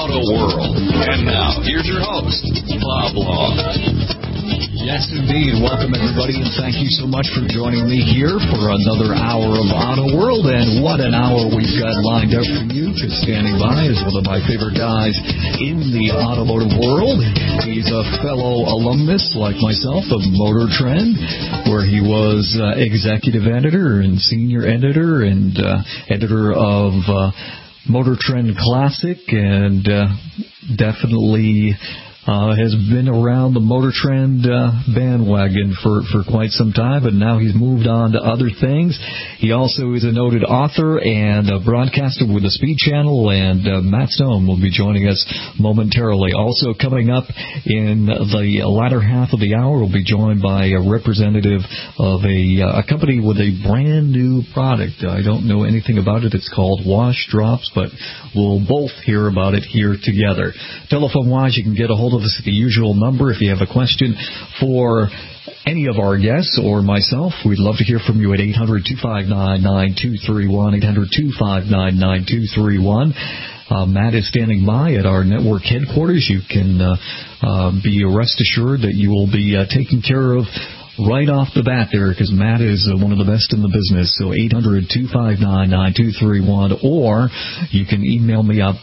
Auto World. And now, here's your host, Bob Long. Yes, indeed. Welcome, everybody, and thank you so much for joining me here for another hour of Auto World. And what an hour we've got lined up for you, because standing by is one of my favorite guys in the automotive world. He's a fellow alumnus, like myself, of Motor Trend, where he was executive editor and senior editor and editor of Motor Trend Classic, and definitely has been around the Motor Trend bandwagon for quite some time, but now he's moved on to other things. He also is a noted author and a broadcaster with the Speed Channel, and Matt Stone will be joining us momentarily. Also coming up in the latter half of the hour, we'll be joined by a representative of a company with a brand new product. I don't know anything about it. It's called Wash Drops, but we'll both hear about it here together. Telephone-wise, you can get a hold of us at the usual number if you have a question for any of our guests or myself. We'd love to hear from you at 800-259-9231, 800-259-9231. Matt is standing by at our network headquarters. You can be rest assured that you will be taken care of right off the bat there, because Matt is one of the best in the business. So 800-259-9231, or you can email me at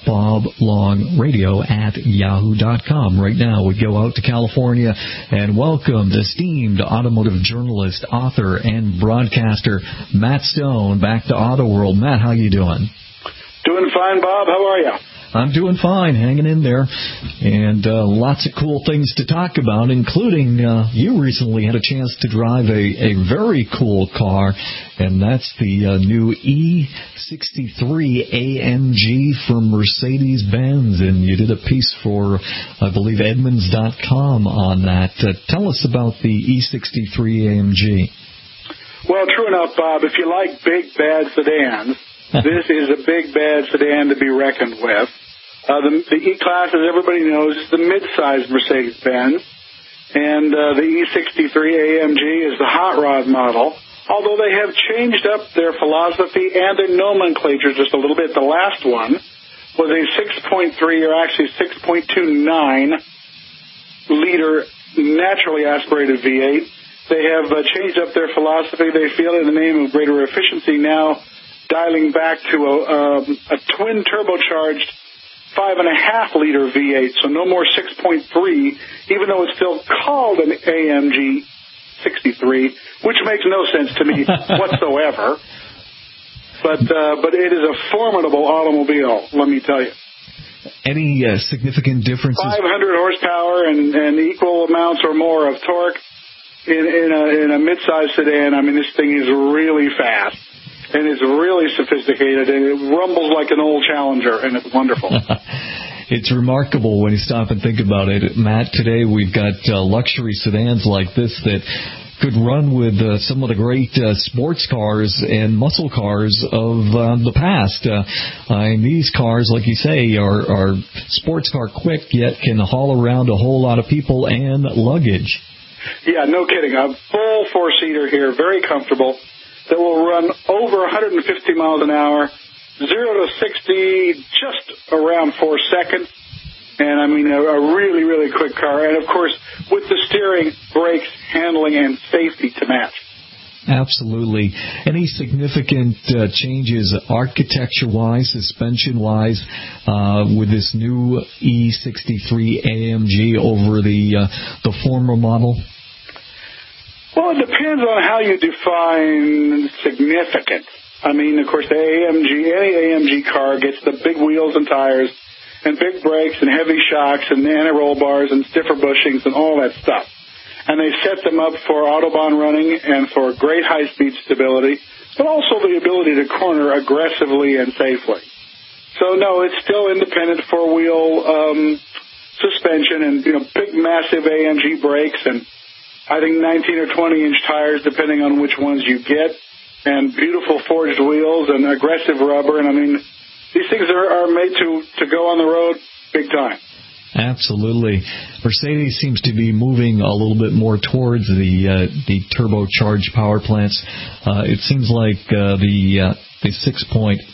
boblongradio@yahoo.com. Right now, we go out to California and welcome the esteemed automotive journalist, author, and broadcaster, Matt Stone, back to Auto World. Matt, how you doing? Doing fine, Bob. How are you? I'm doing fine, hanging in there, and lots of cool things to talk about, including you recently had a chance to drive a very cool car, and that's the new E63 AMG from Mercedes-Benz, and you did a piece for, I believe, Edmunds.com on that. Tell us about the E63 AMG. Well, true enough, Bob, if you like big, bad sedans, this is a big, bad sedan to be reckoned with. The E-Class, as everybody knows, is the mid-sized Mercedes-Benz, and the E63 AMG is the hot rod model, although they have changed up their philosophy and their nomenclature just a little bit. The last one was a 6.3, or actually 6.29-liter naturally aspirated V8. They have changed up their philosophy. They feel in the name of greater efficiency now, dialing back to a twin turbocharged 5.5-liter V8, so no more 6.3, even though it's still called an AMG 63, which makes no sense to me whatsoever. But it is a formidable automobile, let me tell you. Any significant differences? 500 horsepower and equal amounts or more of torque in a mid-size sedan. I mean, this thing is really fast. And it's really sophisticated, and it rumbles like an old Challenger, and it's wonderful. It's remarkable when you stop and think about it. Matt, today we've got luxury sedans like this that could run with some of the great sports cars and muscle cars of the past. And these cars, like you say, are sports car quick, yet can haul around a whole lot of people and luggage. Yeah, no kidding. A full four-seater here, very comfortable, that will run over 150 miles an hour, 0 to 60 just around 4 seconds. And, I mean, a really, really quick car. And, of course, with the steering, brakes, handling, and safety to match. Absolutely. Any significant changes architecture-wise, suspension-wise, with this new E63 AMG over the former model? Well, it depends on how you define significant. I mean, of course, any AMG car gets the big wheels and tires and big brakes and heavy shocks and anti-roll bars and stiffer bushings and all that stuff. And they set them up for Autobahn running and for great high-speed stability, but also the ability to corner aggressively and safely. So, no, it's still independent four-wheel suspension and, big, massive AMG brakes and I think 19 or 20-inch tires, depending on which ones you get, and beautiful forged wheels and aggressive rubber. And, I mean, these things are made to go on the road big time. Absolutely. Mercedes seems to be moving a little bit more towards the turbocharged power plants. It seems like the 6.3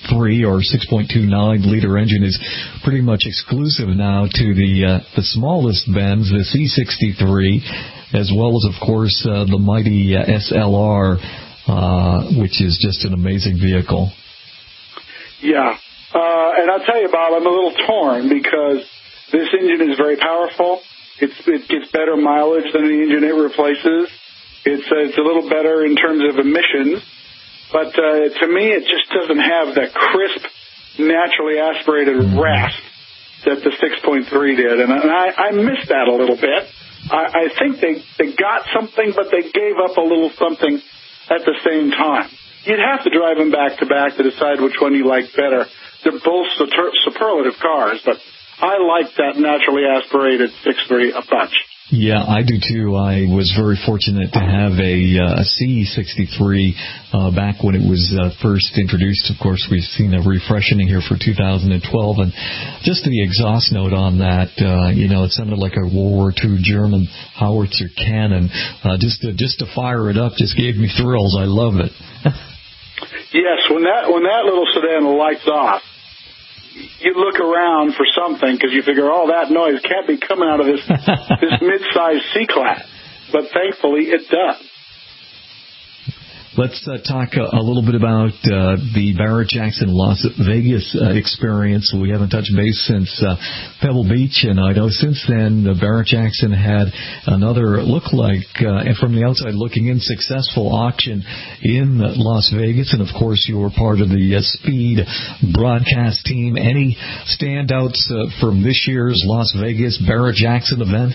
or 6.29-liter engine is pretty much exclusive now to the smallest Benz, the C63, as well as, of course, the mighty SLR, which is just an amazing vehicle. Yeah. And I'll tell you, Bob, I'm a little torn because this engine is very powerful. It gets better mileage than the engine it replaces. It's a little better in terms of emissions. But to me, it just doesn't have that crisp, naturally aspirated rasp that the 6.3 did. And I miss that a little bit. I think they got something, but they gave up a little something at the same time. You'd have to drive them back to back to decide which one you like better. They're both superlative cars, but I like that naturally aspirated 6.3 a bunch. Yeah, I do too. I was very fortunate to have a C63 back when it was first introduced. Of course, we've seen a refreshing here for 2012, and just the exhaust note on that, it sounded like a World War II German howitzer cannon. Just to fire it up just gave me thrills. I love it. Yes, when that little sedan lights off, you look around for something because you figure, that noise can't be coming out of this mid-sized C-Class. But thankfully, it does. Let's talk a little bit about the Barrett-Jackson Las Vegas experience. We haven't touched base since Pebble Beach, and I know since then Barrett-Jackson had another and from the outside looking in, successful auction in Las Vegas, and of course you were part of the Speed broadcast team. Any standouts from this year's Las Vegas Barrett-Jackson event?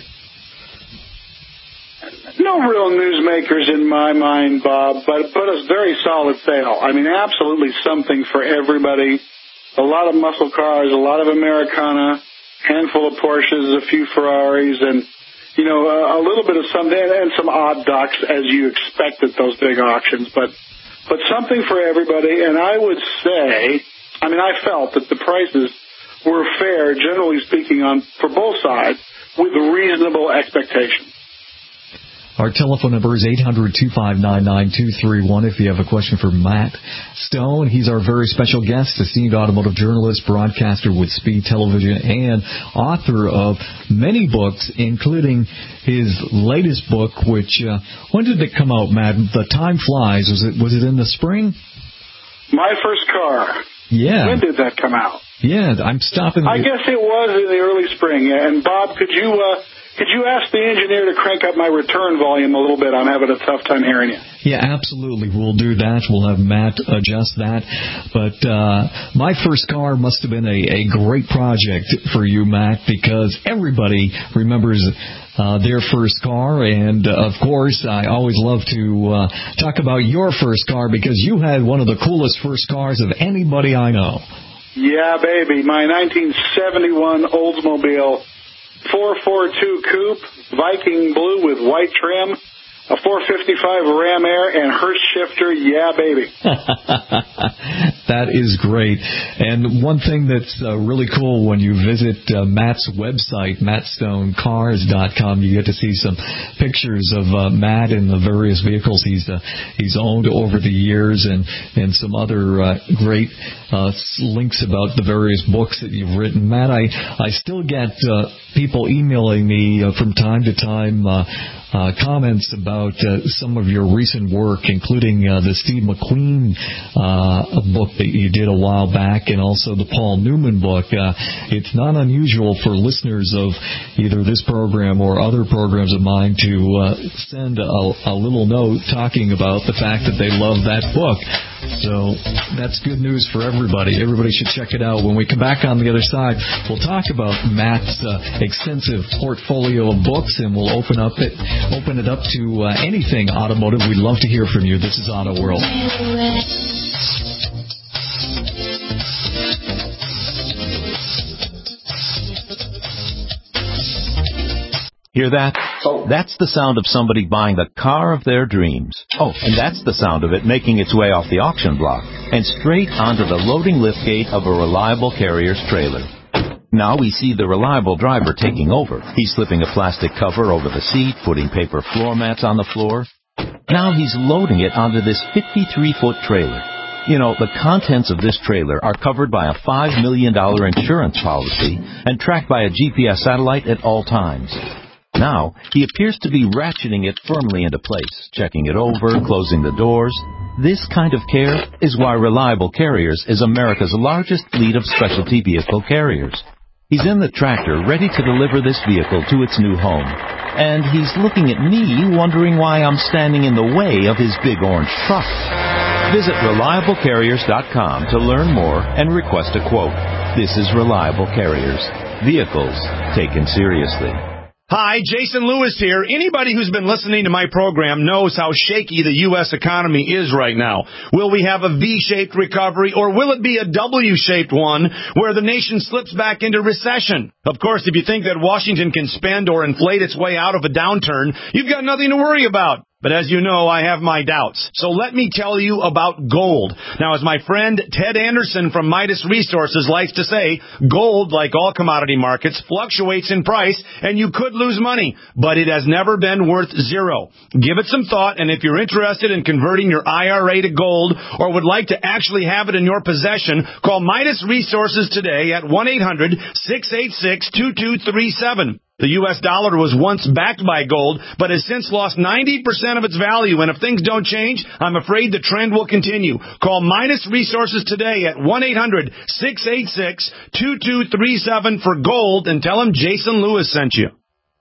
No real newsmakers in my mind, Bob, but a very solid sale. I mean, absolutely something for everybody. A lot of muscle cars, a lot of Americana, handful of Porsches, a few Ferraris, and, a little bit of something, and some odd ducks, as you expect at those big auctions, but something for everybody. And I would say, I felt that the prices were fair, generally speaking, for both sides, with reasonable expectations. Our telephone number is 800-259-9231 if you have a question for Matt Stone. He's our very special guest, esteemed automotive journalist, broadcaster with Speed Television, and author of many books, including his latest book, which, when did it come out, Matt? The time flies. Was it in the spring? My First Car. Yeah. When did that come out? Yeah, I'm stopping. I guess it was in the early spring. And, Bob, could you ask the engineer to crank up my return volume a little bit? I'm having a tough time hearing you. Yeah, absolutely. We'll do that. We'll have Matt adjust that. But My First Car must have been a great project for you, Matt, because everybody remembers their first car. And, of course, I always love to talk about your first car because you had one of the coolest first cars of anybody I know. Yeah, baby. My 1971 Oldsmobile 442 Coupe, Viking blue with white trim, a 455 Ram Air, and Hurst shifter. Yeah, baby. That is great. And one thing that's really cool when you visit Matt's website, mattstonecars.com, you get to see some pictures of Matt and the various vehicles he's owned over the years, and some other great links about the various books that you've written. Matt, I still get people emailing me from time to time comments about some of your recent work, including the Steve McQueen book that you did a while back, and also the Paul Newman book. It's not unusual for listeners of either this program or other programs of mine to send a little note talking about the fact that they love that book. So that's good news for everybody. Everybody should check it out. When we come back on the other side, we'll talk about Matt's extensive portfolio of books, and we'll open it up to anything automotive. We'd love to hear from you. This is Auto World. Hear that? Oh. That's the sound of somebody buying the car of their dreams. Oh, and that's the sound of it making its way off the auction block and straight onto the loading liftgate of a reliable carrier's trailer. Now we see the reliable driver taking over. He's slipping a plastic cover over the seat, putting paper floor mats on the floor. Now he's loading it onto this 53-foot trailer. You know, the contents of this trailer are covered by a $5 million insurance policy and tracked by a GPS satellite at all times. Now, he appears to be ratcheting it firmly into place, checking it over, closing the doors. This kind of care is why Reliable Carriers is America's largest fleet of specialty vehicle carriers. He's in the tractor, ready to deliver this vehicle to its new home. And he's looking at me, wondering why I'm standing in the way of his big orange truck. Visit ReliableCarriers.com to learn more and request a quote. This is Reliable Carriers. Vehicles taken seriously. Hi, Jason Lewis here. Anybody who's been listening to my program knows how shaky the U.S. economy is right now. Will we have a V-shaped recovery, or will it be a W-shaped one where the nation slips back into recession? Of course, if you think that Washington can spend or inflate its way out of a downturn, you've got nothing to worry about. But as you know, I have my doubts. So let me tell you about gold. Now, as my friend Ted Anderson from Midas Resources likes to say, gold, like all commodity markets, fluctuates in price, and you could lose money. But it has never been worth zero. Give it some thought, and if you're interested in converting your IRA to gold or would like to actually have it in your possession, call Midas Resources today at 1-800-686-2237. The U.S. dollar was once backed by gold, but has since lost 90% of its value. And if things don't change, I'm afraid the trend will continue. Call Midas Resources today at 1-800-686-2237 for gold and tell them Jason Lewis sent you.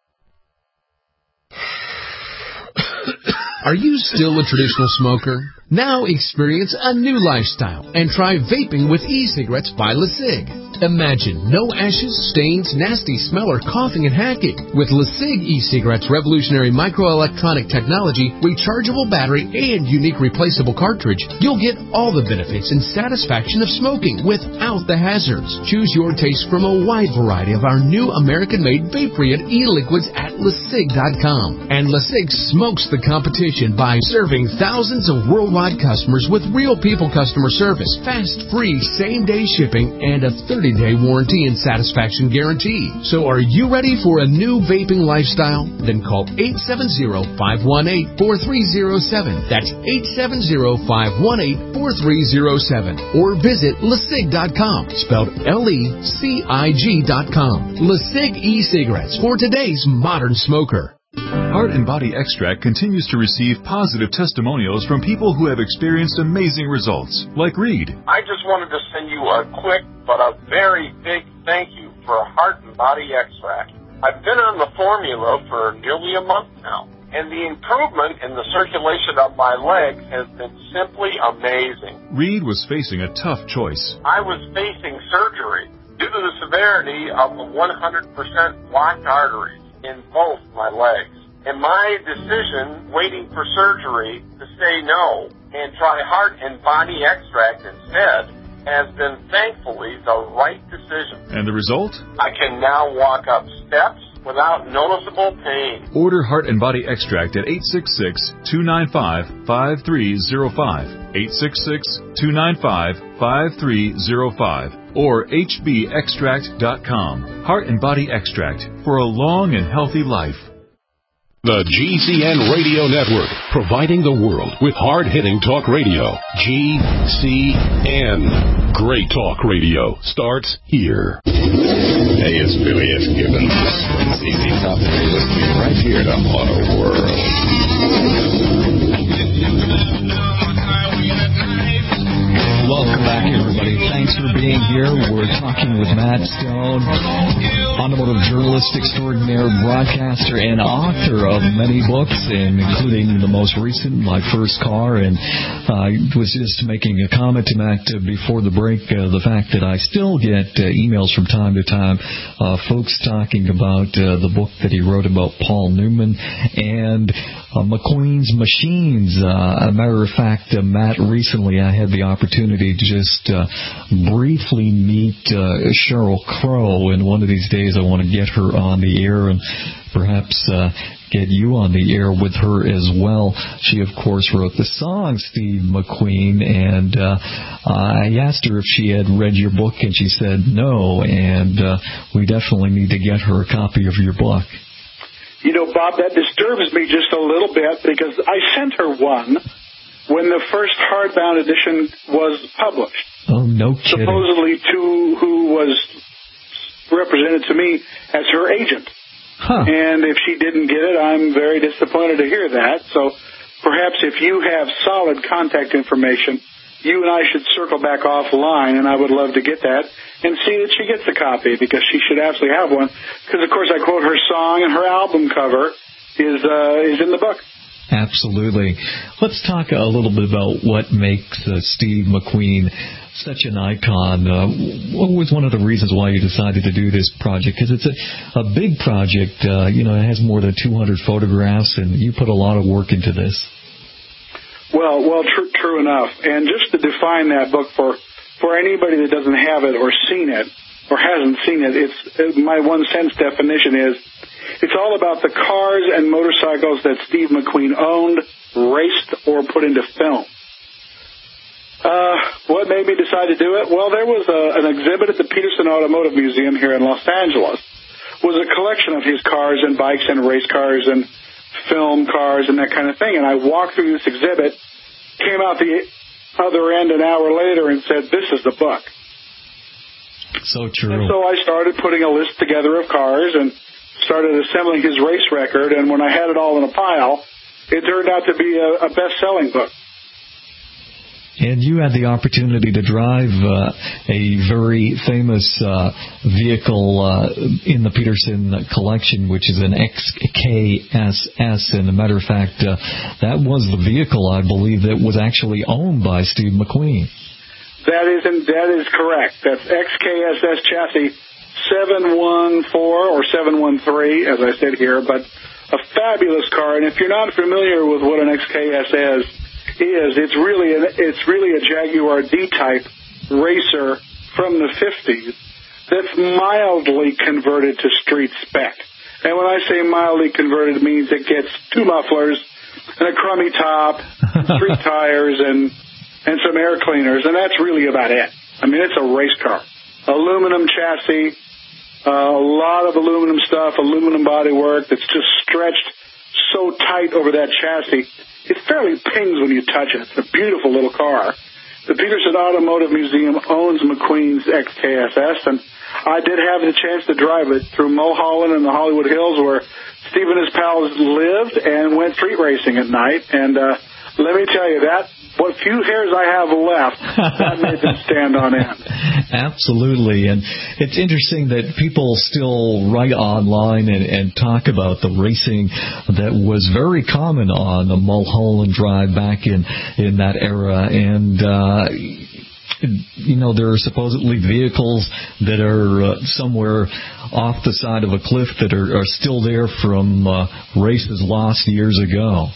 Are you still a traditional smoker? Now experience a new lifestyle and try vaping with e-cigarettes by LeSig. Imagine no ashes, stains, nasty smell, or coughing and hacking. With LeSig e-cigarettes' revolutionary microelectronic technology, rechargeable battery, and unique replaceable cartridge, you'll get all the benefits and satisfaction of smoking without the hazards. Choose your taste from a wide variety of our new American-made vape-free e-liquids at LeSig.com. And LeSig smokes the competition by serving thousands of worldwide customers with real people customer service, fast, free, same-day shipping, and a 30-day warranty and satisfaction guarantee. So are you ready for a new vaping lifestyle? Then call 870-518-4307. That's 870-518-4307. Or visit LeSig.com, spelled LECIG.com. LeSig e-cigarettes for today's modern smoker. Heart and Body Extract continues to receive positive testimonials from people who have experienced amazing results, like Reed. I just wanted to send you a quick but a very big thank you for Heart and Body Extract. I've been on the formula for nearly a month now, and the improvement in the circulation of my legs has been simply amazing. Reed was facing a tough choice. I was facing surgery due to the severity of the 100% blocked arteries in both my legs. And my decision, waiting for surgery, to say no and try Heart and Body Extract instead, has been thankfully the right decision. And the result? I can now walk up steps without noticeable pain. Order Heart and Body Extract at 866-295-5305, 866-295-5305, or hbextract.com. Heart and Body Extract for a long and healthy life. The GCN Radio Network, providing the world with hard-hitting talk radio. GCN. Great talk radio starts here. Hey, it's Billy F. Gibbons. It's easy topic. You're listening right here to Auto World. Welcome back, everybody. Thanks for being here. We're talking with Matt Stone, automotive journalist extraordinaire, broadcaster, and author of many books, including the most recent, My First Car. And I was just making a comment to Matt before the break, the fact that I still get emails from time to time, folks talking about the book that he wrote about Paul Newman and McQueen's Machines. A matter of fact, Matt, recently I had the opportunity to just briefly meet Sheryl Crow, and one of these days I want to get her on the air and perhaps get you on the air with her as well. She, of course, wrote the song Steve McQueen, and I asked her if she had read your book, and she said no, and we definitely need to get her a copy of your book. You know, Bob, that disturbs me just a little bit because I sent her one when the first hardbound edition was published. Oh, no kidding. Supposedly to who was represented to me as her agent. Huh. And if she didn't get it, I'm very disappointed to hear that. So perhaps if you have solid contact information, you and I should circle back offline, and I would love to get that and see that she gets a copy, because she should absolutely have one. Because, of course, I quote her song, and her album cover is in the book. Absolutely. Let's talk a little bit about what makes Steve McQueen such an icon. What was one of the reasons why you decided to do this project? Because it's a big project. It has more than 200 photographs, and you put a lot of work into this. Well, true enough. And just to define that book for anybody that doesn't have it or seen it or hasn't seen it, it's my one-sentence definition is, it's all about the cars and motorcycles that Steve McQueen owned, raced, or put into film. What made me decide to do it? Well, there was an exhibit at the Peterson Automotive Museum here in Los Angeles. It was a collection of his cars and bikes and race cars and film cars and that kind of thing. And I walked through this exhibit, came out the other end an hour later and said, this is the book. So true. And so I started putting a list together of cars and started assembling his race record. And when I had it all in a pile, it turned out to be a best-selling book. And you had the opportunity to drive a very famous vehicle in the Peterson collection, which is an XKSS. And as a matter of fact, that was the vehicle, I believe, that was actually owned by Steve McQueen. That is correct. That's XKSS chassis 714 or 713, as I said here, but a fabulous car. And if you're not familiar with what an XKSS is, it's really a Jaguar D-type racer from the 50s that's mildly converted to street spec. And when I say mildly converted, it means it gets two mufflers and a crummy top, 3 tires, and some air cleaners, and that's really about it. I mean, it's a race car. Aluminum chassis, a lot of aluminum stuff, aluminum bodywork that's just stretched so tight over that chassis. It fairly pings when you touch it. It's a beautiful little car. The Peterson Automotive Museum owns McQueen's XKSS, and I did have the chance to drive it through Mulholland and the Hollywood Hills, where Steve and his pals lived and went street racing at night. And let me tell you, what few hairs I have left, that made them stand on end. Absolutely. And it's interesting that people still write online and talk about the racing that was very common on the Mulholland Drive back in that era. And there are supposedly vehicles that are somewhere off the side of a cliff that are still there from races lost years ago.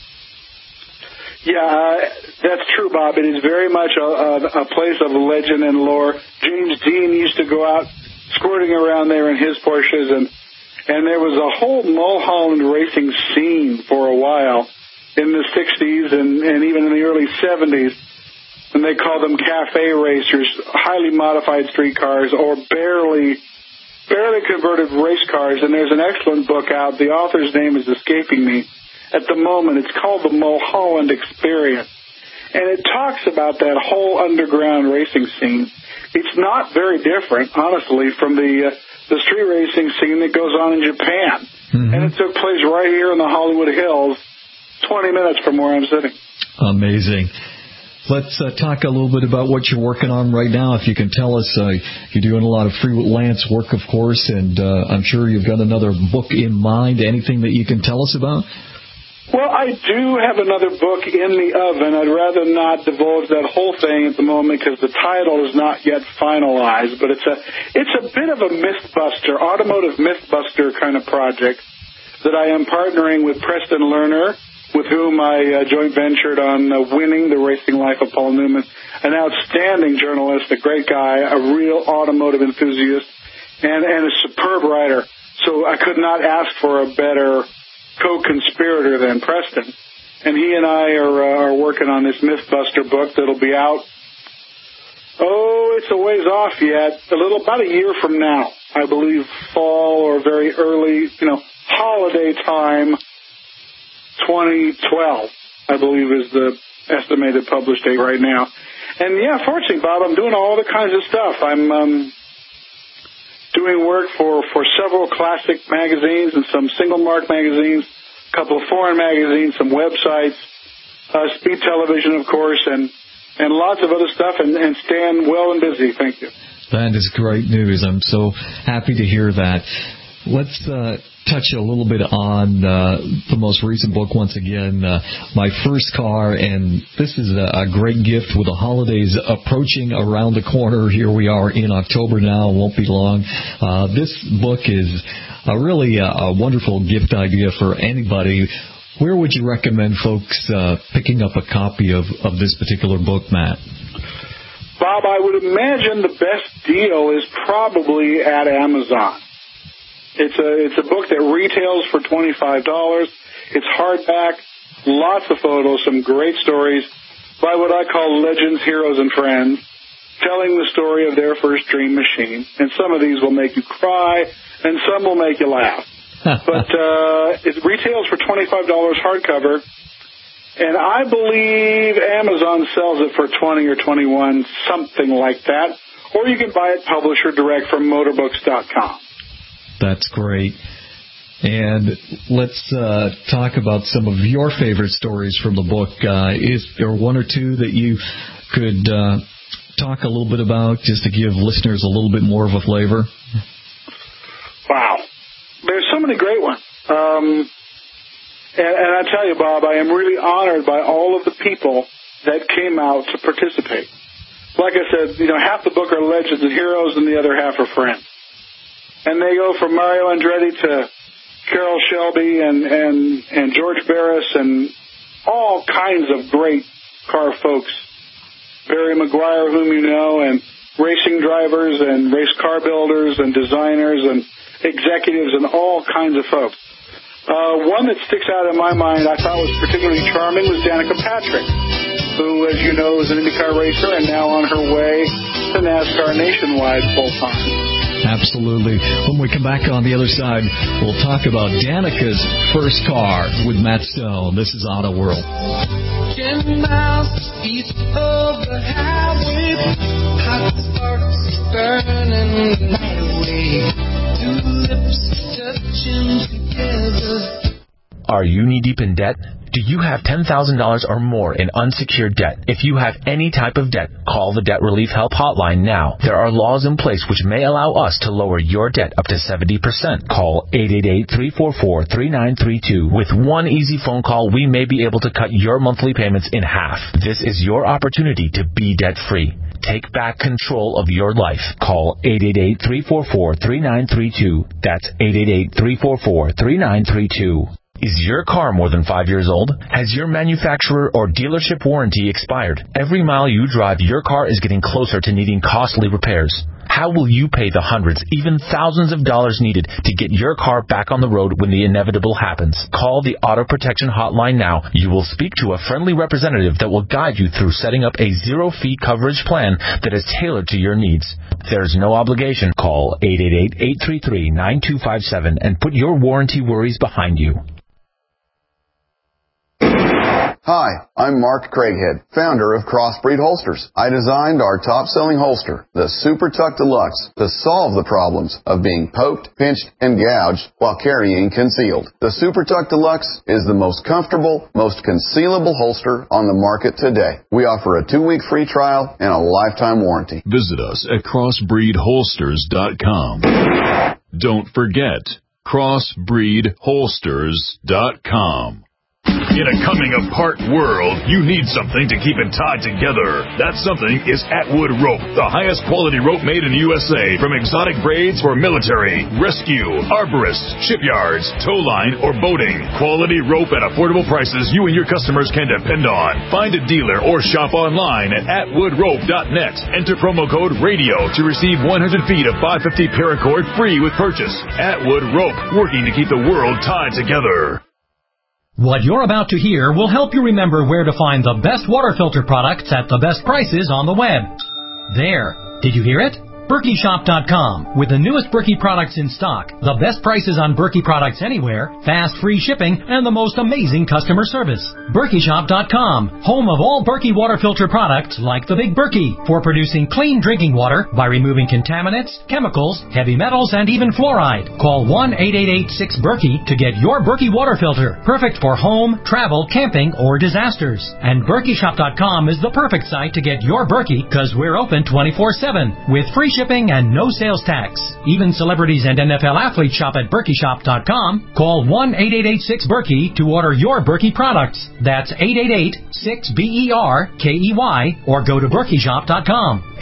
Yeah, that's true, Bob. It is very much a place of legend and lore. James Dean used to go out squirting around there in his Porsches, and there was a whole Mulholland racing scene for a while in the 60s and even in the early 70s, and they called them cafe racers, highly modified street cars, or barely converted race cars. And there's an excellent book out. The author's name is escaping me at the moment. It's called The Mulholland Experience. And it talks about that whole underground racing scene. It's not very different, honestly, from the street racing scene that goes on in Japan. Mm-hmm. And it took place right here in the Hollywood Hills, 20 minutes from where I'm sitting. Amazing. Let's talk a little bit about what you're working on right now. If you can tell us, you're doing a lot of freelance work, of course, and I'm sure you've got another book in mind. Anything that you can tell us about? Well, I do have another book in the oven. I'd rather not divulge that whole thing at the moment because the title is not yet finalized. But it's a bit of a mythbuster, automotive mythbuster kind of project that I am partnering with Preston Lerner, with whom I joint ventured on Winning the Racing Life of Paul Newman, an outstanding journalist, a great guy, a real automotive enthusiast, and a superb writer. So I could not ask for a better co-conspirator than Preston. And he and I are working on this Mythbuster book that'll be out, it's a ways off yet, about a year from now. I believe fall or very early, holiday time, 2012, I believe is the estimated publish date right now. And yeah, fortunately, Bob, I'm doing all the kinds of stuff. I'm doing work for several classic magazines and some single mark magazines, a couple of foreign magazines, some websites, Speed Television, of course, and lots of other stuff, and staying well and busy. Thank you. That is great news. I'm so happy to hear that. Let's touch a little bit on the most recent book once again, My First Car, and this is a great gift with the holidays approaching around the corner. Here we are in October now, won't be long. This book is really a wonderful gift idea for anybody. Where would you recommend folks picking up a copy of this particular book, Matt? Bob, I would imagine the best deal is probably at Amazon. It's a book that retails for $25. It's hardback, lots of photos, some great stories by what I call legends, heroes, and friends, telling the story of their first dream machine. And some of these will make you cry, and some will make you laugh. But it retails for $25 hardcover, and I believe Amazon sells it for $20 or $21, something like that. Or you can buy it publisher direct from motorbooks.com. That's great. And let's talk about some of your favorite stories from the book. Is there one or two that you could talk a little bit about, just to give listeners a little bit more of a flavor? Wow. There's so many great ones. And I tell you, Bob, I am really honored by all of the people that came out to participate. Like I said, half the book are legends and heroes, and the other half are friends. And they go from Mario Andretti to Carroll Shelby and George Barris and all kinds of great car folks. Barry Maguire, whom you know, and racing drivers and race car builders and designers and executives and all kinds of folks. One that sticks out in my mind I thought was particularly charming was Danica Patrick, who, as you know, is an IndyCar racer and now on her way to NASCAR nationwide full-time. Absolutely. When we come back on the other side, we'll talk about Danica's first car with Matt Stone. This is Auto World. 10 miles east of the highway, hot sparks burning the night away, two lips touching together. Are you knee-deep in debt? Do you have $10,000 or more in unsecured debt? If you have any type of debt, call the Debt Relief Help Hotline now. There are laws in place which may allow us to lower your debt up to 70%. Call 888-344-3932. With one easy phone call, we may be able to cut your monthly payments in half. This is your opportunity to be debt-free. Take back control of your life. Call 888-344-3932. That's 888-344-3932. Is your car more than 5 years old? Has your manufacturer or dealership warranty expired? Every mile you drive, your car is getting closer to needing costly repairs. How will you pay the hundreds, even thousands of dollars needed to get your car back on the road when the inevitable happens? Call the Auto Protection Hotline now. You will speak to a friendly representative that will guide you through setting up a zero-fee coverage plan that is tailored to your needs. There's no obligation. Call 888-833-9257 and put your warranty worries behind you. Hi, I'm Mark Craighead, founder of Crossbreed Holsters. I designed our top-selling holster, the Super Tuck Deluxe, to solve the problems of being poked, pinched, and gouged while carrying concealed. The Super Tuck Deluxe is the most comfortable, most concealable holster on the market today. We offer a 2-week free trial and a lifetime warranty. Visit us at crossbreedholsters.com. Don't forget, crossbreedholsters.com. In a coming-apart world, you need something to keep it tied together. That something is Atwood Rope, the highest quality rope made in the USA, from exotic braids for military, rescue, arborists, shipyards, tow line, or boating. Quality rope at affordable prices you and your customers can depend on. Find a dealer or shop online at atwoodrope.net. Enter promo code RADIO to receive 100 feet of 550 paracord free with purchase. Atwood Rope, working to keep the world tied together. What you're about to hear will help you remember where to find the best water filter products at the best prices on the web. There. Did you hear it? BerkeyShop.com. With the newest Berkey products in stock, the best prices on Berkey products anywhere, fast free shipping, and the most amazing customer service. BerkeyShop.com, home of all Berkey water filter products like the Big Berkey, for producing clean drinking water by removing contaminants, chemicals, heavy metals, and even fluoride. Call 1-888-6-BERKEY to get your Berkey water filter, perfect for home, travel, camping, or disasters. And BerkeyShop.com is the perfect site to get your Berkey, because we're open 24/7 with free shipping and no sales tax. Even celebrities and NFL athletes shop at BerkeyShop.com. Call 1-888-6-BERKEY to order your Berkey products. That's 888-6-BERKEY or go to BerkeyShop.com.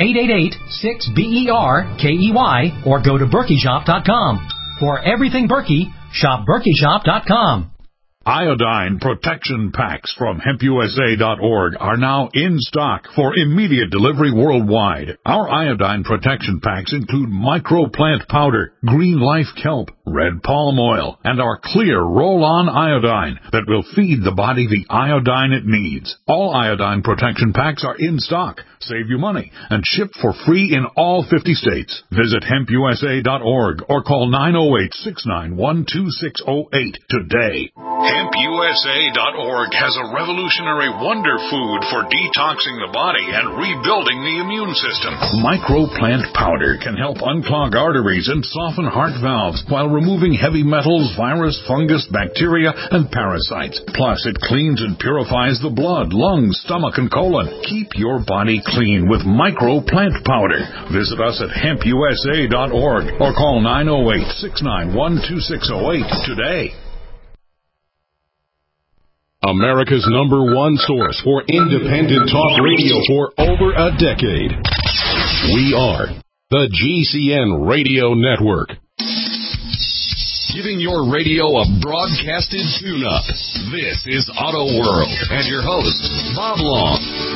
888-6-BERKEY or go to BerkeyShop.com. For everything Berkey, shop BerkeyShop.com. Iodine protection packs from HempUSA.org are now in stock for immediate delivery worldwide. Our iodine protection packs include microplant powder, green life kelp, red palm oil, and our clear roll-on iodine that will feed the body the iodine it needs. All iodine protection packs are in stock. Save you money and ship for free in all 50 states. Visit HempUSA.org or call 908-691-2608 today. HempUSA.org has a revolutionary wonder food for detoxing the body and rebuilding the immune system. Microplant powder can help unclog arteries and soften heart valves while removing heavy metals, virus, fungus, bacteria, and parasites. Plus, it cleans and purifies the blood, lungs, stomach, and colon. Keep your body clean with Microplant powder. Visit us at HempUSA.org or call 908-691-2608 today. America's #1 source for independent talk radio for over a decade. We are the GCN Radio Network. Giving your radio a broadcasted tune-up. This is Auto World and your host, Bob Long.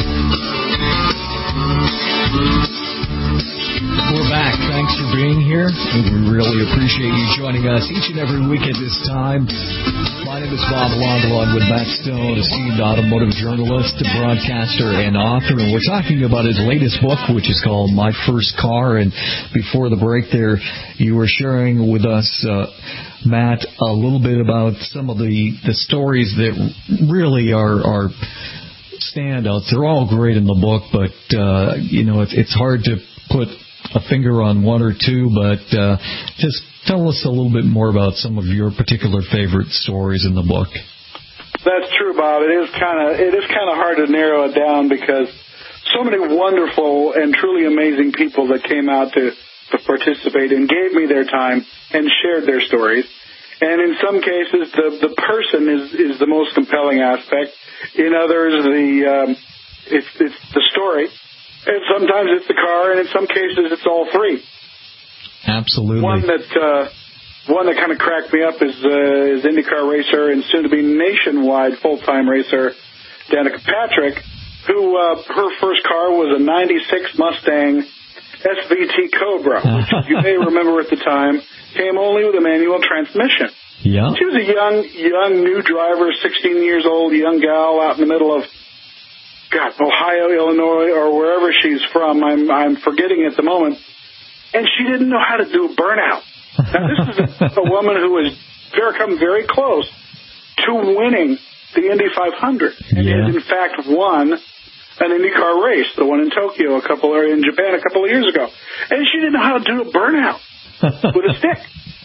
We're back. Thanks for being here. We really appreciate you joining us each and every week at this time. My name is Bob Long, along with Matt Stone, esteemed automotive journalist, broadcaster, and author. And we're talking about his latest book, which is called My First Car. And before the break there, you were sharing with us, Matt, a little bit about some of the stories that really are standouts. They're all great in the book, but, it's hard to put a finger on one or two, but just tell us a little bit more about some of your particular favorite stories in the book. That's true, Bob. It is kind of hard to narrow it down because so many wonderful and truly amazing people that came out to participate and gave me their time and shared their stories. And in some cases, the person is the most compelling aspect. In others, it's the story. And sometimes it's the car, and in some cases it's all three. Absolutely. One that kind of cracked me up is IndyCar racer and soon-to-be nationwide full-time racer Danica Patrick, who her first car was a '96 Mustang SVT Cobra, which you may remember at the time came only with a manual transmission. Yeah. She was a young new driver, 16 years old, young gal out in the middle of Ohio, Illinois, or wherever she's from. I'm forgetting at the moment. And she didn't know how to do a burnout. Now, this is a woman who has come very close to winning the Indy 500. And has, in fact, won an IndyCar race, the one in Tokyo in Japan a couple of years ago. And she didn't know how to do a burnout with a stick.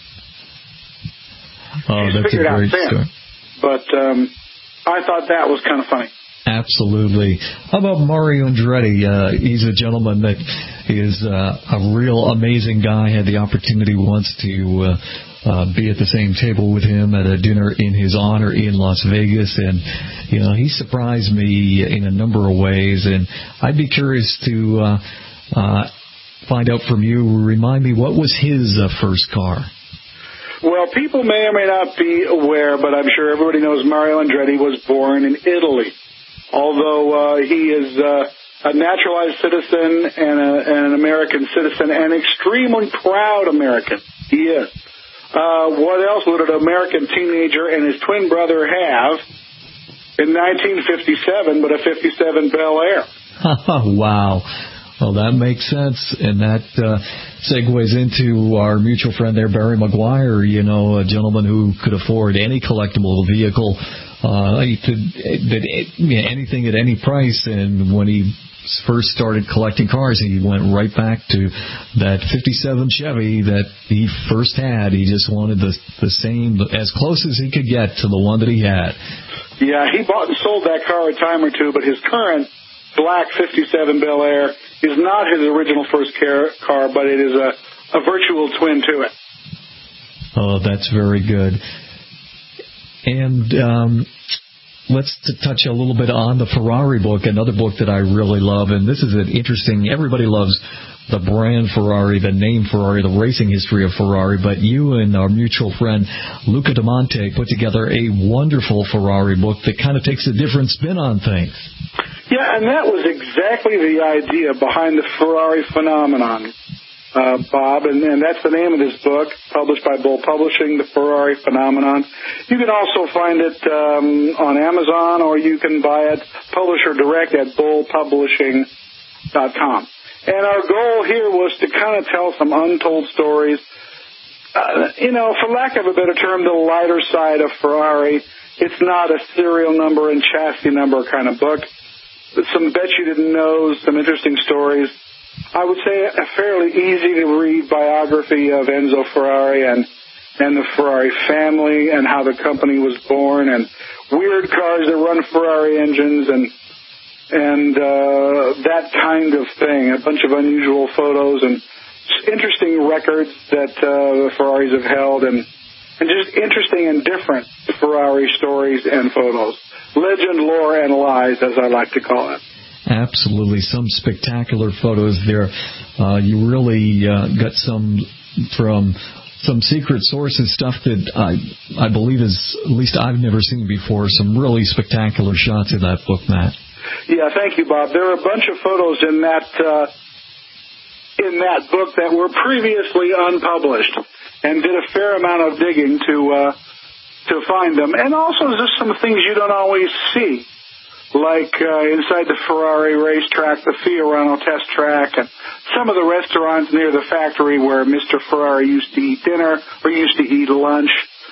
Oh, that's a great story. But I thought that was kind of funny. Absolutely. How about Mario Andretti? He's a gentleman that is a real amazing guy. I had the opportunity once to be at the same table with him at a dinner in his honor in Las Vegas, and he surprised me in a number of ways. And I'd be curious to find out from you. Remind me, what was his first car? Well, people may or may not be aware, but I'm sure everybody knows Mario Andretti was born in Italy. Although he is a naturalized citizen and an American citizen, and extremely proud American. He is. What else would an American teenager and his twin brother have in 1957 but a 57 Bel Air? Wow. Well, that makes sense, and that segues into our mutual friend there, Barry Maguire, you know, a gentleman who could afford any collectible vehicle, anything at any price, and when he first started collecting cars, he went right back to that 57 Chevy that he first had. He just wanted the same, as close as he could get to the one that he had. Yeah, he bought and sold that car a time or two, but his current black 57 Bel Air is not his original first car, but it is a virtual twin to it. Oh, that's very good. And let's touch a little bit on the Ferrari book, another book that I really love. And this is an interesting, everybody loves the brand Ferrari, the name Ferrari, the racing history of Ferrari. But you and our mutual friend Luca Diamante put together a wonderful Ferrari book that kind of takes a different spin on things. Yeah, and that was exactly the idea behind the Ferrari phenomenon, Bob, and that's the name of this book, published by Bull Publishing, The Ferrari Phenomenon. You can also find it on Amazon, or you can buy it publisher direct at bullpublishing.com. And our goal here was to kind of tell some untold stories, for lack of a better term, the lighter side of Ferrari. It's not a serial number and chassis number kind of book. Some bet you didn't know, some interesting stories. I would say a fairly easy-to-read biography of Enzo Ferrari and the Ferrari family and how the company was born, and weird cars that run Ferrari engines and that kind of thing. A bunch of unusual photos and interesting records that the Ferraris have held, and just interesting and different Ferrari stories and photos. Legend, lore, and lies, as I like to call it. Absolutely. Some spectacular photos there. You really got some from some secret sources, stuff that I believe is, at least I've never seen before, some really spectacular shots in that book, Matt. Yeah, thank you, Bob. There are a bunch of photos in that book that were previously unpublished, and did a fair amount of digging to find them. And also just some things you don't always see, like inside the Ferrari racetrack, the Fiorano test track, and some of the restaurants near the factory where Mr. Ferrari used to eat dinner or used to eat lunch.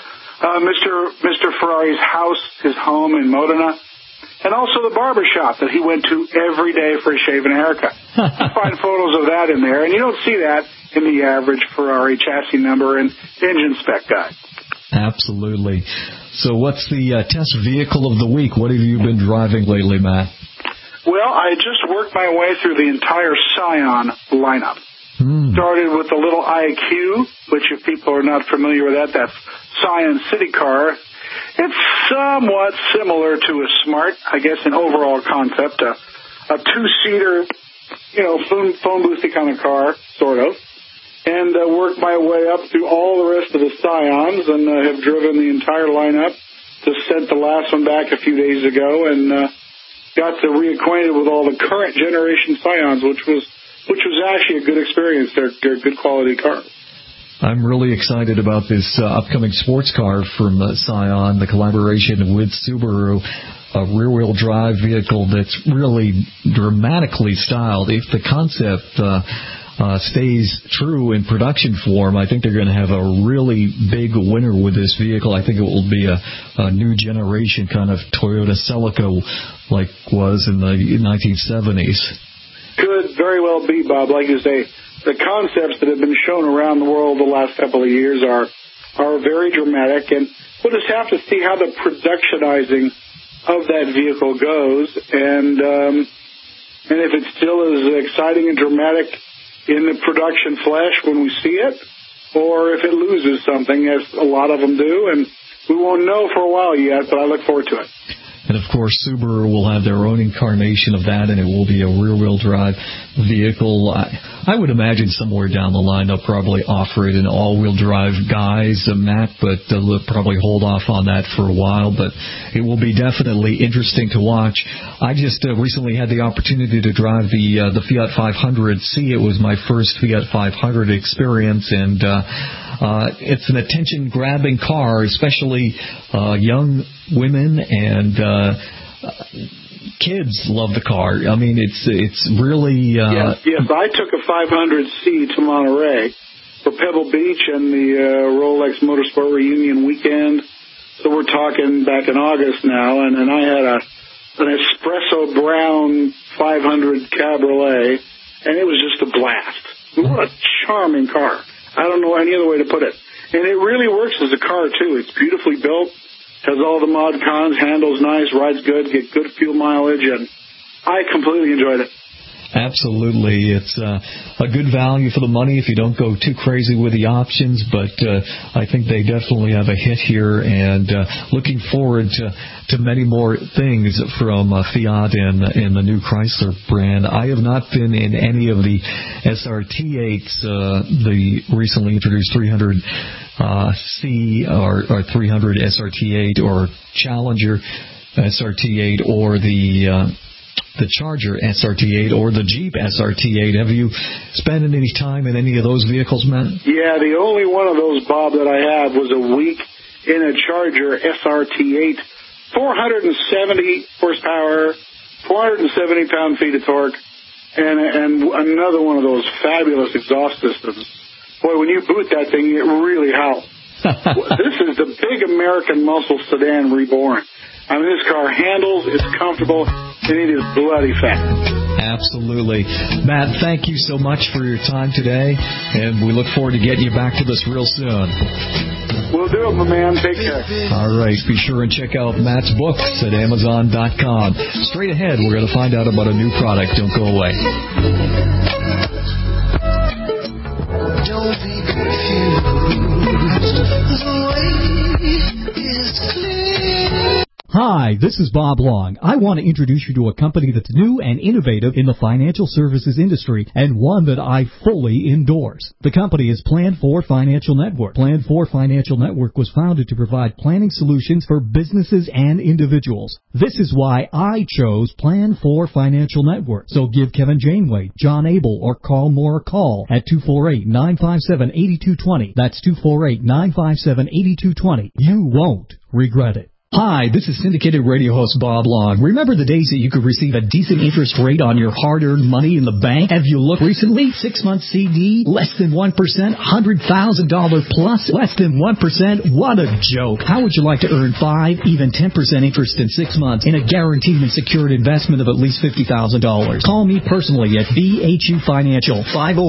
Mr. Ferrari's house, his home in Modena, and also the barber shop that he went to every day for a shave and a haircut. You find photos of that in there, and you don't see that in the average Ferrari chassis number and engine spec guide. Absolutely. So what's the test vehicle of the week? What have you been driving lately, Matt? Well, I just worked my way through the entire Scion lineup. Started with the little IQ, which if people are not familiar with that, that's Scion City Car. It's somewhat similar to a Smart, I guess, in overall concept, a two-seater, phone boothy kind of car, sort of. And worked my way up through all the rest of the Scions, and have driven the entire lineup. Just sent the last one back a few days ago, and got to reacquainted with all the current generation Scions, which was actually a good experience. They're good quality cars. I'm really excited about this upcoming sports car from Scion, the collaboration with Subaru, a rear-wheel drive vehicle that's really dramatically styled. If the concept stays true in production form, I think they're going to have a really big winner with this vehicle. I think it will be a new generation kind of Toyota Celica like was in the 1970s. Could very well be, Bob. Like you say, the concepts that have been shown around the world the last couple of years are very dramatic, and we'll just have to see how the productionizing of that vehicle goes, and if it's still as exciting and dramatic in the production flesh when we see it, or if it loses something, as a lot of them do, and we won't know for a while yet, but I look forward to it. And, of course, Subaru will have their own incarnation of that, and it will be a rear-wheel drive vehicle. I would imagine somewhere down the line they'll probably offer it in all-wheel drive guise, Matt, but they'll probably hold off on that for a while. But it will be definitely interesting to watch. I just recently had the opportunity to drive the Fiat 500C. It was my first Fiat 500 experience, and it's an attention-grabbing car, especially young women and kids love the car. I mean, it's really... Yes, I took a 500C to Monterey for Pebble Beach and the Rolex Motorsport Reunion weekend. So we're talking back in August now, and I had an espresso brown 500 Cabriolet, and it was just a blast. What a charming car. I don't know any other way to put it. And it really works as a car, too. It's beautifully built, has all the mod cons, handles nice, rides good, get good fuel mileage, and I completely enjoyed it. Absolutely. It's a good value for the money if you don't go too crazy with the options, but I think they definitely have a hit here, and looking forward to many more things from Fiat and the new Chrysler brand. I have not been in any of the SRT8s, the recently introduced 300C or 300 SRT8 or Challenger SRT8 or the Charger SRT8 or the Jeep SRT8. Have you spent any time in any of those vehicles, Matt? Yeah, the only one of those, Bob, that I have was a week in a Charger SRT8, 470 horsepower, 470 pound-feet of torque, and another one of those fabulous exhaust systems. Boy, when you boot that thing, it really howls. This is the big American muscle sedan reborn. I mean, this car handles, it's comfortable, and it is bloody fast. Absolutely. Matt, thank you so much for your time today, and we look forward to getting you back to us real soon. We'll do it, my man. Take care. All right. Be sure and check out Matt's books at Amazon.com. Straight ahead, we're going to find out about a new product. Don't go away. Don't be confused. The way is clear. Hi, this is Bob Long. I want to introduce you to a company that's new and innovative in the financial services industry, and one that I fully endorse. The company is Plan 4 Financial Network. Plan 4 Financial Network was founded to provide planning solutions for businesses and individuals. This is why I chose Plan 4 Financial Network. So give Kevin Janeway, John Abel, or Carl Moore a call at 248-957-8220. That's 248-957-8220. You won't regret it. Hi, this is syndicated radio host Bob Long. Remember the days that you could receive a decent interest rate on your hard-earned money in the bank? Have you looked recently? 6-month CD, less than 1%, $100,000 plus, less than 1%? What a joke. How would you like to earn 5, even 10% interest in 6 months in a guaranteed and secured investment of at least $50,000? Call me personally at BHU Financial,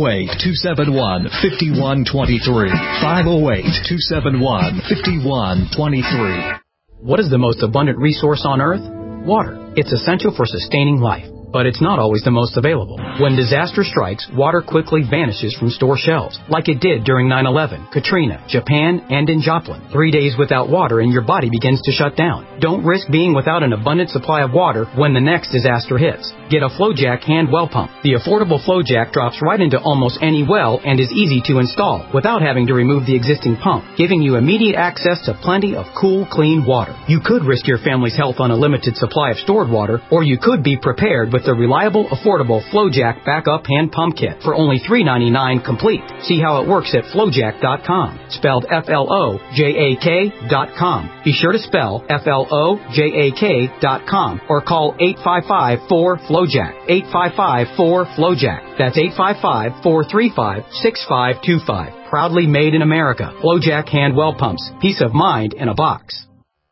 508-271-5123, 508-271-5123. What is the most abundant resource on Earth? Water. It's essential for sustaining life, but it's not always the most available. When disaster strikes, water quickly vanishes from store shelves, like it did during 9/11, Katrina, Japan, and in Joplin. 3 days without water and your body begins to shut down. Don't risk being without an abundant supply of water when the next disaster hits. Get a FlowJack hand well pump. The affordable FlowJack drops right into almost any well and is easy to install without having to remove the existing pump, giving you immediate access to plenty of cool, clean water. You could risk your family's health on a limited supply of stored water, or you could be prepared with the reliable, affordable FlowJack backup hand pump kit for only $3.99 complete. See how it works at FlowJack.com. Spelled FLOJAK.com. Be sure to spell FLOJAK.com or call 855-4FLOJACK. 855-4FLOJACK. That's 855-435-6525. Proudly made in America. FlowJack hand well pumps. Peace of mind in a box.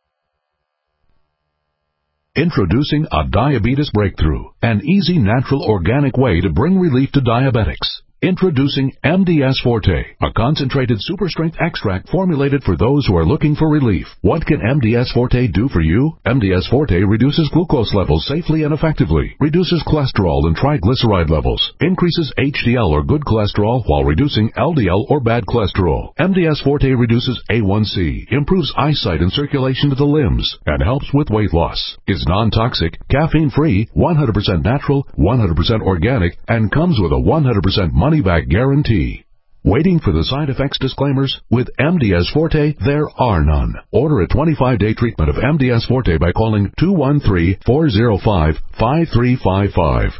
Introducing a diabetes breakthrough, an easy, natural, organic way to bring relief to diabetics. Introducing MDS Forte, a concentrated super-strength extract formulated for those who are looking for relief. What can MDS Forte do for you? MDS Forte reduces glucose levels safely and effectively, reduces cholesterol and triglyceride levels, increases HDL or good cholesterol while reducing LDL or bad cholesterol. MDS Forte reduces A1C, improves eyesight and circulation to the limbs, and helps with weight loss. Is non-toxic, caffeine-free, 100% natural, 100% organic, and comes with a 100% money-back guarantee. Waiting for the side effects disclaimers? With MDS Forte, there are none. Order a 25-day treatment of MDS Forte by calling 213-405-5355,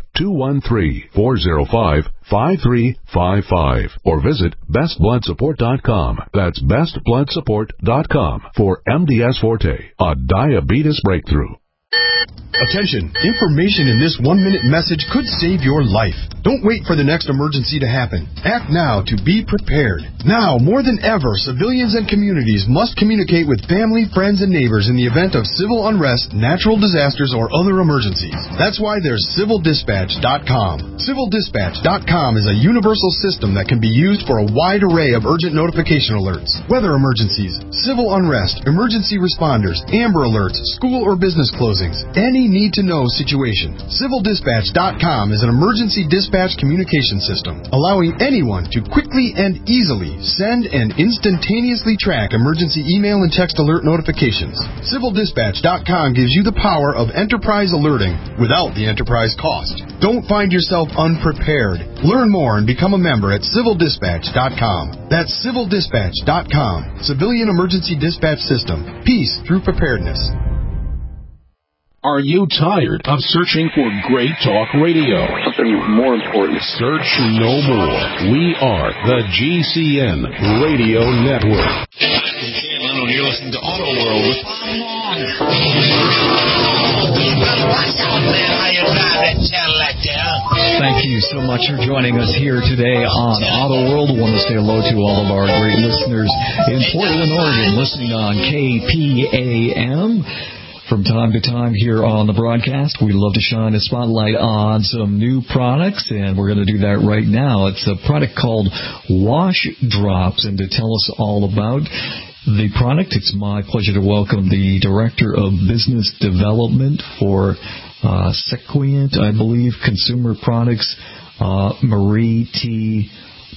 213-405-5355, or visit bestbloodsupport.com. That's bestbloodsupport.com for MDS Forte, a diabetes breakthrough. Attention! Information in this 1-minute message could save your life. Don't wait for the next emergency to happen. Act now to be prepared. Now, more than ever, civilians and communities must communicate with family, friends, and neighbors in the event of civil unrest, natural disasters, or other emergencies. That's why there's CivilDispatch.com. CivilDispatch.com is a universal system that can be used for a wide array of urgent notification alerts, weather emergencies, civil unrest, emergency responders, Amber Alerts, school or business closings, any need-to-know situation. CivilDispatch.com is an emergency dispatch communication system, allowing anyone to quickly and easily send and instantaneously track emergency email and text alert notifications. CivilDispatch.com gives you the power of enterprise alerting without the enterprise cost. Don't find yourself unprepared. Learn more and become a member at CivilDispatch.com. That's CivilDispatch.com. Civilian Emergency Dispatch System. Peace through preparedness. Are you tired of searching for great talk radio? Something more important. Search no more. We are the GCN Radio Network. And you're listening to Auto World with Bob Long. Thank you so much for joining us here today on Auto World. I want to say hello to all of our great listeners in Portland, Oregon, listening on KPAM. From time to time here on the broadcast, we love to shine a spotlight on some new products, and we're going to do that right now. It's a product called Wash Drops, and to tell us all about the product, it's my pleasure to welcome the Director of Business Development for Sequient, I believe, Consumer Products, Marie T.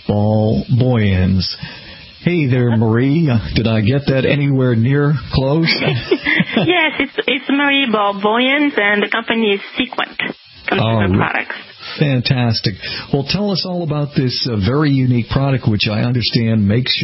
Boyens. Hey there, Marie. Did I get that anywhere near close? Yes, it's Marie Boyens, and the company is Sequent Consumer Products. Fantastic. Well, tell us all about this very unique product, which I understand makes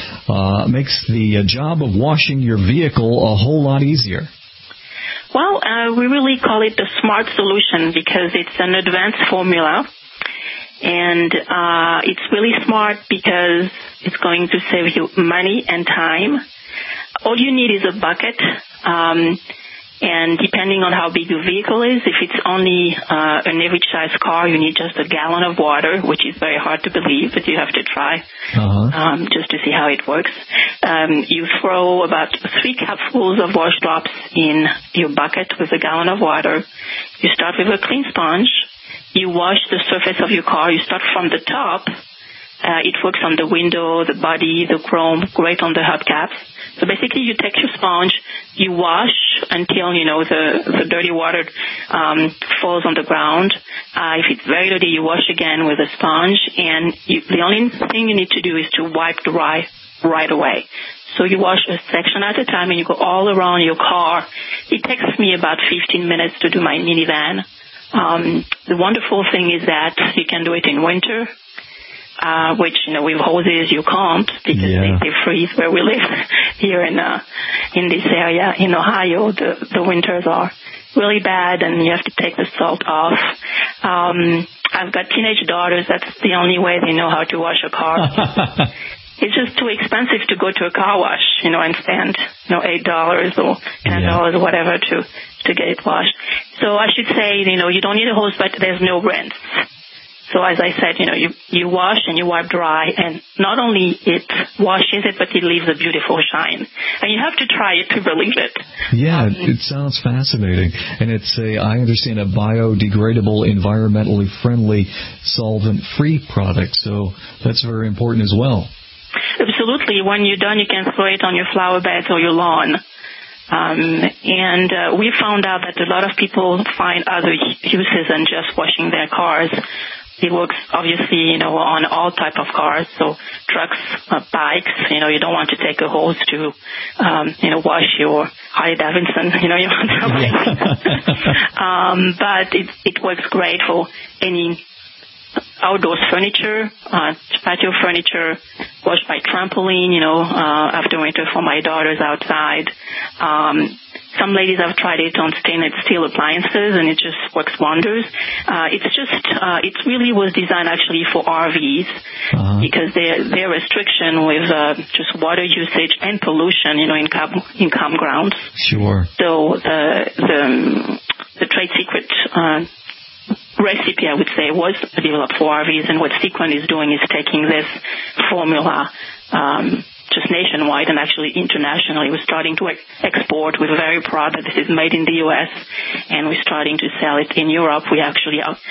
the job of washing your vehicle a whole lot easier. Well, we really call it the smart solution because it's an advanced formula. And it's really smart because it's going to save you money and time. All you need is a bucket, and depending on how big your vehicle is, if it's only an average-sized car, you need just a gallon of water, which is very hard to believe, but you have to try just to see how it works. You throw about 3 cupfuls of wash drops in your bucket with a gallon of water. You start with a clean sponge. You wash the surface of your car. You start from the top. It works on the window, the body, the chrome, great on the hubcaps. So basically, you take your sponge, you wash until, the dirty water falls on the ground. If it's very dirty, you wash again with a sponge. And the only thing you need to do is to wipe dry right away. So you wash a section at a time, and you go all around your car. It takes me about 15 minutes to do my minivan. The wonderful thing is that you can do it in winter, which, with hoses you can't because they freeze where we live here in this area. In Ohio, the winters are really bad and you have to take the salt off. I've got teenage daughters. That's the only way they know how to wash a car. It's just too expensive to go to a car wash, and spend, $8 or $10 or whatever to get it washed. So I should say, you don't need a hose, but there's no rinse. So as I said, you wash and you wipe dry, and not only it washes it, but it leaves a beautiful shine. And you have to try it to believe it. Yeah, it sounds fascinating. And it's I understand, a biodegradable, environmentally friendly, solvent-free product. So that's very important as well. Absolutely. When you're done, you can throw it on your flower beds or your lawn. And we found out that a lot of people find other uses than just washing their cars. It works, obviously, on all type of cars, so trucks, bikes. You don't want to take a hose to, wash your Harley Davidson. But it works great for any outdoors furniture, patio furniture, washed by trampoline, after winter for my daughters outside. some ladies have tried it on stainless steel appliances, and it just works wonders. It really was designed actually for RVs because their restriction with just water usage and pollution, in campgrounds. Sure. So the trade secret recipe, I would say, was developed for RVs, and what Sequent is doing is taking this formula just nationwide and actually internationally. We're starting to export. We're very proud that this is made in the U.S., and we're starting to sell it in Europe. We actually have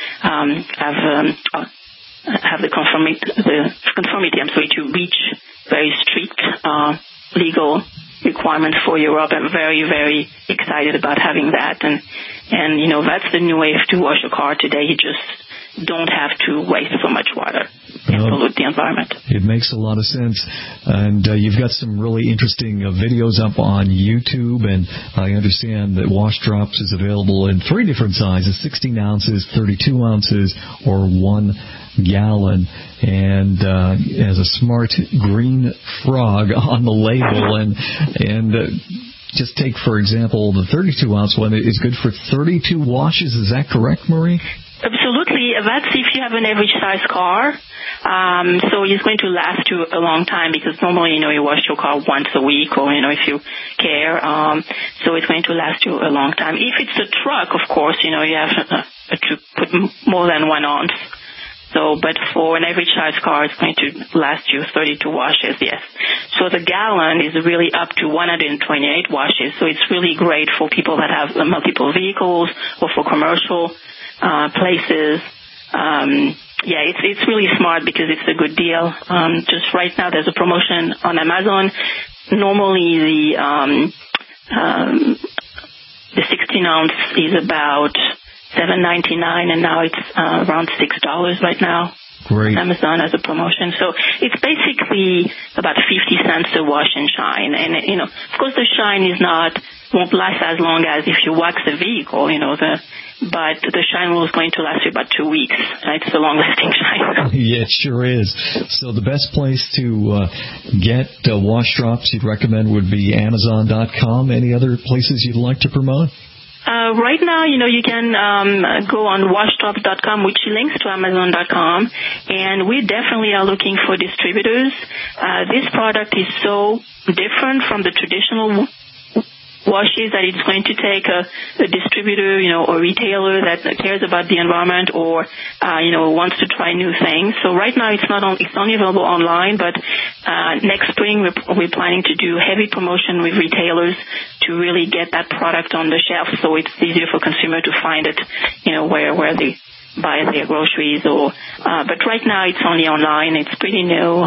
the conformity, to reach very strict legal requirements for Europe. I'm very, very excited about having that. And that's the new way to wash a car today. You just don't have to waste so much water and pollute the environment. It makes a lot of sense. And you've got some really interesting videos up on YouTube, and I understand that Wash Drops is available in 3 different sizes, 16 ounces, 32 ounces, or 1 gallon, and has a smart green frog on the label, and just take, for example, the 32-ounce one is good for 32 washes. Is that correct, Marie? Absolutely. That's if you have an average size car. So it's going to last you a long time because normally, you wash your car once a week or, if you care. So it's going to last you a long time. If it's a truck, of course, you have to put more than 1 ounce. So, but for an average size car, it's going to last you 32 washes, yes. So the gallon is really up to 128 washes. So it's really great for people that have multiple vehicles or for commercial places. It's really smart because it's a good deal. Just right now, there's a promotion on Amazon. Normally, the 16 ounce is about $7.99, and now it's around $6 right now. Great. Amazon has a promotion. So it's basically about 50 cents a wash and shine. And, of course, the shine won't last as long as if you wax a vehicle, but the shine is going to last you about 2 weeks. It's a long-lasting shine. Yeah, it sure is. So the best place to get Wash Drops you'd recommend would be Amazon.com. Any other places you'd like to promote? Right now, you can go on washdrops.com, which links to Amazon.com, and we definitely are looking for distributors. This product is so different from the traditional washes that it's going to take a distributor, or retailer that cares about the environment or, wants to try new things. So right now it's only available online, but next spring we're planning to do heavy promotion with retailers to really get that product on the shelf so it's easier for consumer to find it, where they buy their groceries but right now it's only online. It's pretty new.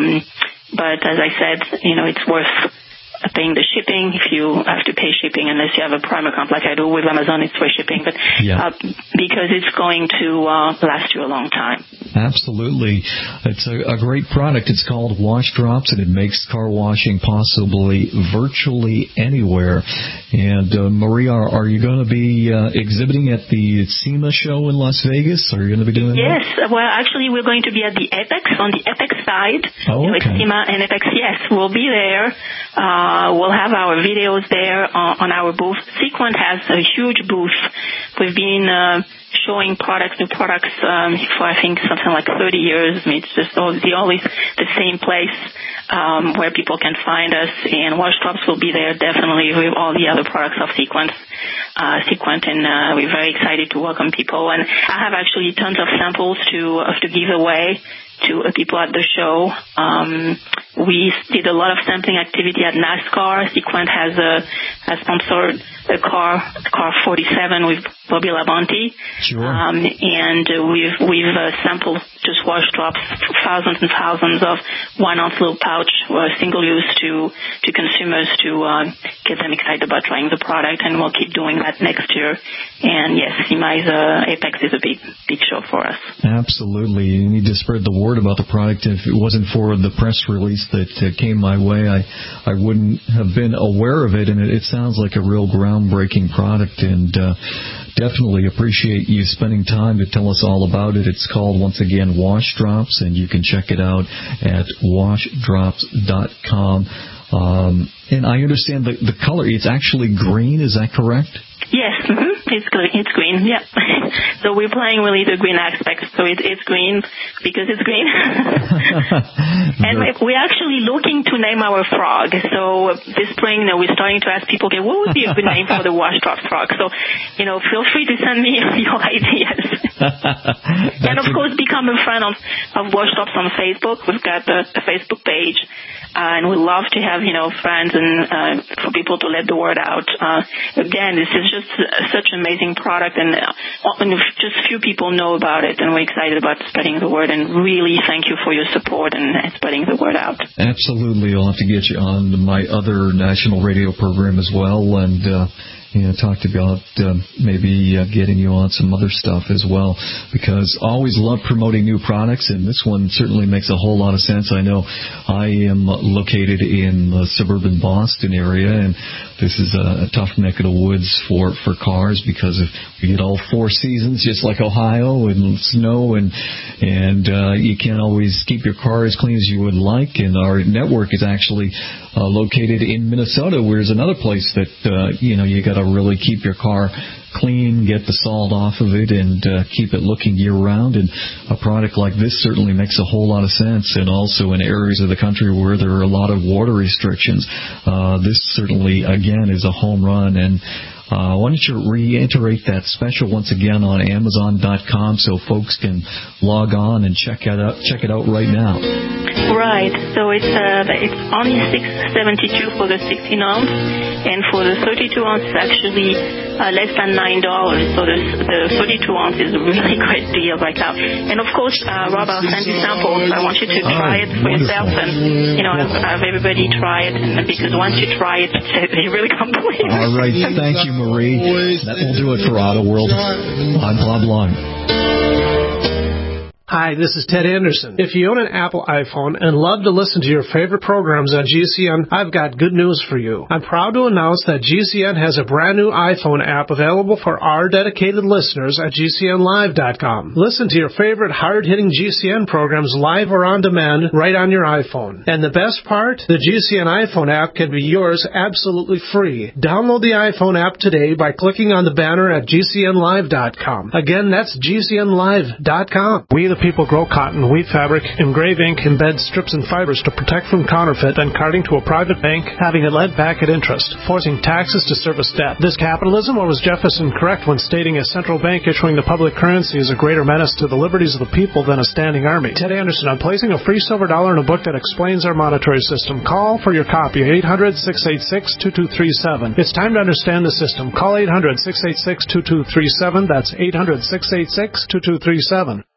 But as I said, it's worth paying the shipping if you have to pay shipping, unless you have a Prime account like I do with Amazon. It's for shipping, but because it's going to last you a long time. Absolutely. It's a great product. It's called Wash Drops, and it makes car washing possibly virtually anywhere. And Maria, are you going to be exhibiting at the SEMA show in Las Vegas? Are you going to be doing that? Yes. Well, actually, we're going to be at the Apex, on the Apex side. Oh, okay. SEMA and Apex, yes. We'll be there. We'll have our videos there on our booth. Sequent has a huge booth. We've been showing new products for I think something like 30 years. I mean, it's just always the same place where people can find us, and Wash Drops will be there definitely with all the other products of Sequent, and we're very excited to welcome people. And I have actually tons of samples to give away to people at the show. We did a lot of sampling activity at NASCAR. Sequent has sponsored a car 47 with Bobby Labonte. Sure. And we've sampled just Wash Drops, thousands and thousands of 1 ounce little pouch, single use to consumers to get them excited about trying the product, and we'll keep doing that next year. And yes, SEMA's Apex is a big show for us. Absolutely. You need to spread the word about the product. If it wasn't for the press release that came my way, I wouldn't have been aware of it, and it sounds like a real groundbreaking product, and definitely appreciate you spending time to tell us all about it. It's called, once again, Wash Drops, and you can check it out at washdrops.com. And I understand the color, it's actually green, is that correct? Yes, it's green, yeah. So we're playing really the green aspect. So it's green because it's green. And we're actually looking to name our frog. So this spring, we're starting to ask people, okay, what would be a good name for the Washdrops frog? So, feel free to send me your ideas. And of course, become a friend of Washdrops on Facebook. We've got a Facebook page. And we'd love to have, friends and for people to let the word out. Again, this is just such an amazing product, and just few people know about it, and we're excited about spreading the word, and really thank you for your support and spreading the word out. Absolutely. I'll have to get you on my other national radio program as well, and talked about maybe getting you on some other stuff as well, because I always love promoting new products, and this one certainly makes a whole lot of sense. I know I am located in the suburban Boston area, and this is a tough neck of the woods for cars because we get all four seasons, just like Ohio, and snow, and you can't always keep your car as clean as you would like. And our network is actually located in Minnesota, where there's another place that you got to really keep your car clean, get the salt off of it, and keep it looking year-round. And a product like this certainly makes a whole lot of sense. And also in areas of the country where there are a lot of water restrictions, this certainly, again, is a home run. And why don't you reiterate that special once again on Amazon.com so folks can log on and check it out right now. Right. So it's only $6.72 for the 16-ounce, and for the 32-ounce, it's actually less than $9. So the 32-ounce is a really great deal right now. And of course, Rob, I'll send you samples. I want you to try it for yourself, and have everybody try it, because once you try it, you really can't believe it. All right. Thank you, Marie. That will do it for Auto World. I'm Bob Long. Hi, this is Ted Anderson. If you own an Apple iPhone and love to listen to your favorite programs on GCN, I've got good news for you. I'm proud to announce that GCN has a brand new iPhone app available for our dedicated listeners at GCNlive.com. Listen to your favorite hard-hitting GCN programs live or on demand right on your iPhone. And the best part? The GCN iPhone app can be yours absolutely free. Download the iPhone app today by clicking on the banner at GCNlive.com. Again, that's GCNlive.com. We the people grow cotton, weave fabric, engrave ink, embed strips and fibers to protect from counterfeit and carting to a private bank, having it lent back at interest, forcing taxes to service debt. This capitalism, or was Jefferson correct when stating a central bank issuing the public currency is a greater menace to the liberties of the people than a standing army? Ted Anderson, I'm placing a free silver dollar in a book that explains our monetary system. Call for your copy, 800-686-2237. It's time to understand the system. Call 800-686-2237. That's 800-686-2237.